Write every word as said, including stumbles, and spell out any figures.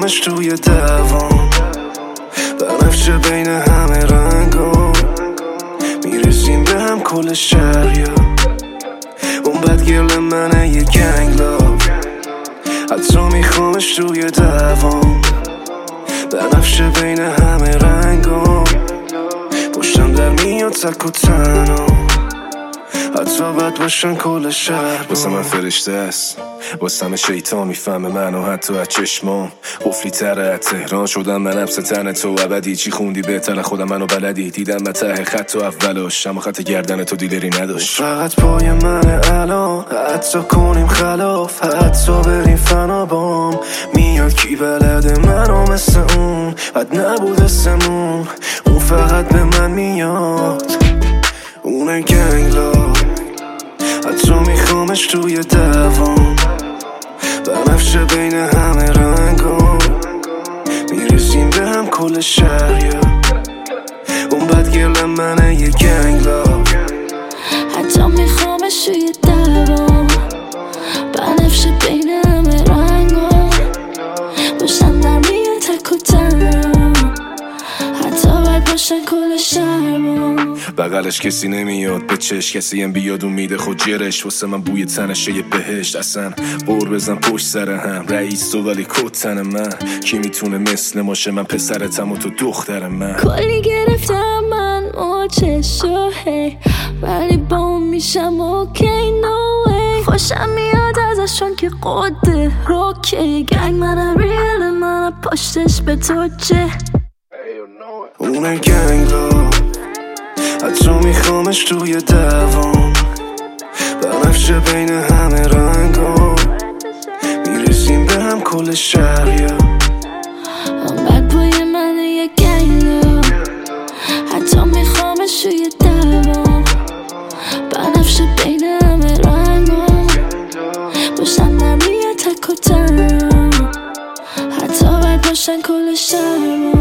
میخوامش توی دوام، بنفشه بین همه رنگام، میرسیم به هم کل شهریا. اون بدگرل منه یه گنگ لاف، حتی میخوامش توی دوام، بنفشه بین همه رنگام، پشتم در میاد تک و تنها، حتی بد باشن کل شهر. واسه من فرشته است، واسه من شیطان میفهمه منو حتی از چشمام. قفلی تره از تهران شدم من حبس تن تو ابدی. چی خوندی بهتر خودم منو بلدی، دیدم من ته خط و اولش، اما خط گردن تو دیلری نداشت. فقط پای منه الان، حتی کنیم خلاف، حتی بریم فنا بام. میاد کی بلده منو مثل اون، بد نبود اسمون، اون فقط به من میاد، اونه گنگ لاف، حتی میخوامش توی دوام، بنفشه بین همه رنگام، میرسیم به هم کل شهریا. اون بدگرل منه یه گنگ لاف، حتی میخوامش توی دوام، بنفشه بین همه رنگام، باشم در میاد تک و تنها، حتی باید باشن کل شهرام. بغلش کسی نمیاد به چش، کسی هم بیاد اون میده خود جرش. واسه من بوی تنشه یه بهشت، اصلا قور بزن پشت سر هم. رئیس تو ولی کت تن من، کی میتونه مثل ماشه؟ من پسرتم و تو دختر من. کلی گرفتم من موچشو هی، ولی با اون میشم اوکی نو وی. خوشم میاد ازشون که قده روکی، گنگ منم ریل منم پشتش به تو چه. اونه گنگ لاف، حتی میخوامش توی دوام، بنفشه بین همه رنگام، میرسیم به هم کل شهریا. اون بد بوی منه یه گنگ لاف، حتی میخوامش توی دوام، بنفشه بین همه رنگام، باشم در میاد تک و تنها، حتی باید باشن کل شهرام.